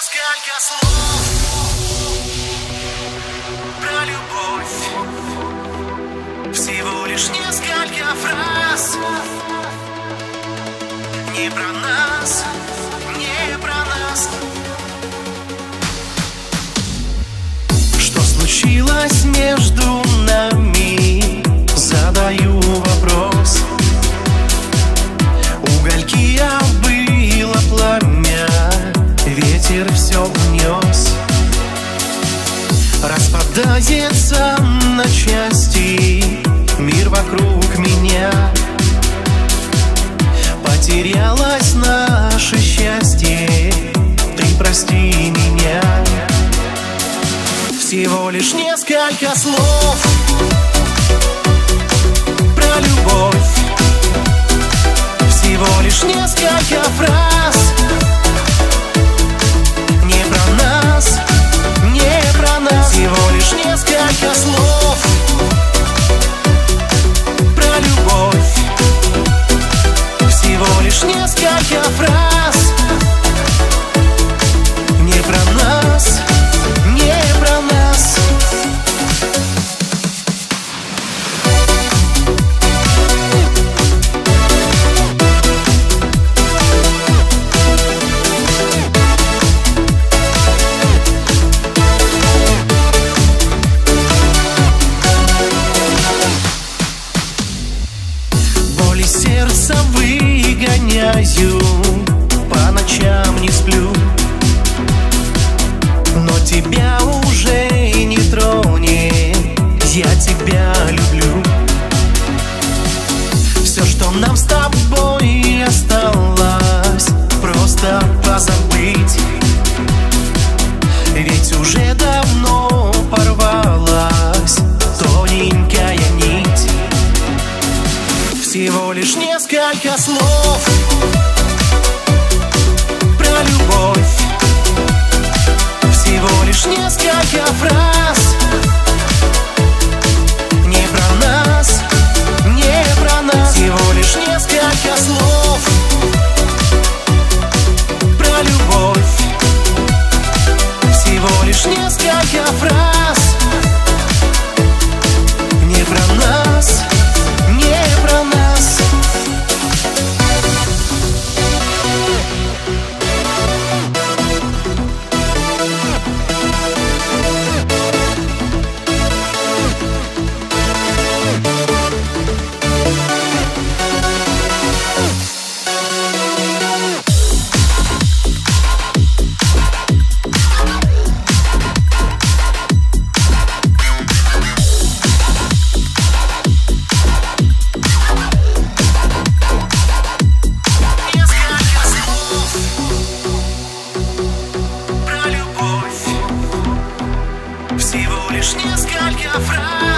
несколько слов про любовь, всего лишь несколько фраз. Не про нас, не про нас. Что случилось между нами? Задаю вопрос. Угольки было пламя, ветер все унес. Распадается на части мир вокруг меня. Потерялось наше счастье, ты прости меня. Всего лишь несколько слов про любовь, всего лишь несколько фраз. Не про нас, не про нас. Всего лишь несколько слов про любовь, всего лишь несколько фраз. Не про нас, не про нас. Боли сердца выгоняю, по ночам не сплю. Но тебя уже не тронет, я тебя люблю. Все, что нам с тобой осталось, просто позабыть. Ведь уже давно порвалась тоненькая нить. Всего лишь несколько слов про любовь, всего лишь несколько фраз. Не про нас, не про нас. Всего лишь несколько слов про любовь, всего лишь несколько фраз. Не про нас, не про нас. Всего лишь несколько фраз.